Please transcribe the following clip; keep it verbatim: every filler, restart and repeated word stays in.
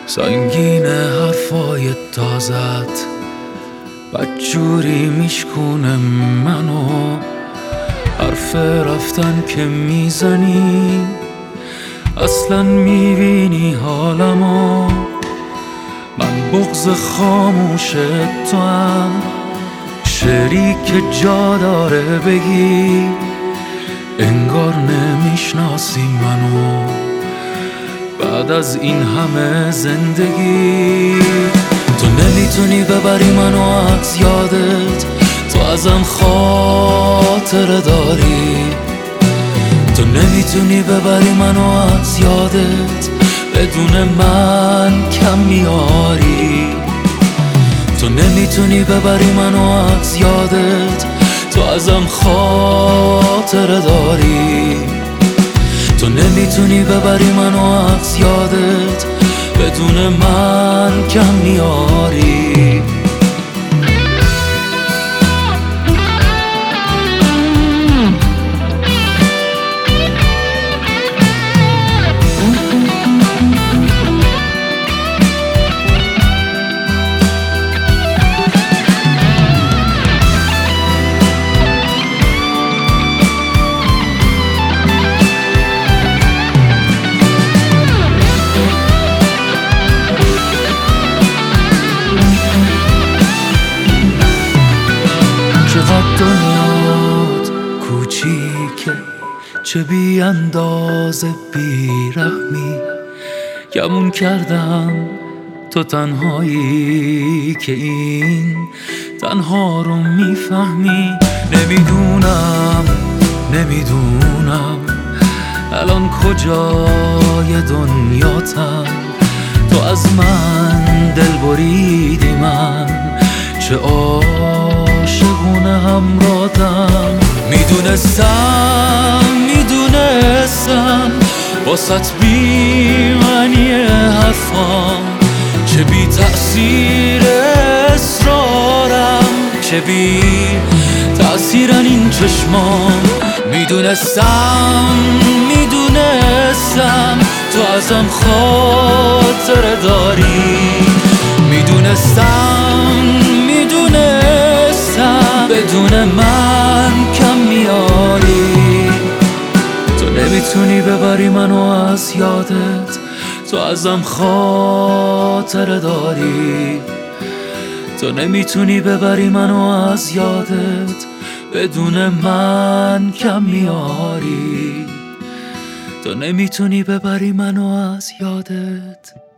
سنگین حرفای تازت بدجوری میشکونه منو، حرف رفتن که میزنی اصلا میبینی حالمو. من بغض خاموش تو هم شعری که جا داره بگی، انگار نمیشناسی منو بعد از این همه زندگی. تو نمیتونی ببری منو از یادت، تو ازم خاطره داری. تو نمیتونی ببری منو از یادت، بدون من کم میاری. تو نمیتونی ببری منو از یادت، تو ازم خاطره داری. تو نمیتونی ببری منو از یادت، بدون من کم میاری. چقدر دنیات کوچیکه، چه بی اندازه بی رحمی. گمون کردم تو تنهایی که این تنها رو میفهمی. نمیدونم نمیدونم الان کجای دنیاتم. تو از من دل بریدی، من چه عاشقونه همراهتم. میدونستم میدونستم واسط بی معنی حرفام، چه بی تأثیر اصرارم، چه بی تأثیرن این چشمام. میدونستم میدونستم تو ازم خاطره داری. میدونستم میدونستم بدون من کم میاری. تو نمیتونی ببری منو از یادت، تو ازم خاطره داری. تو نمیتونی ببری منو از یادت، بدون من کم میاری. تو نمیتونی ببری منو از یادت.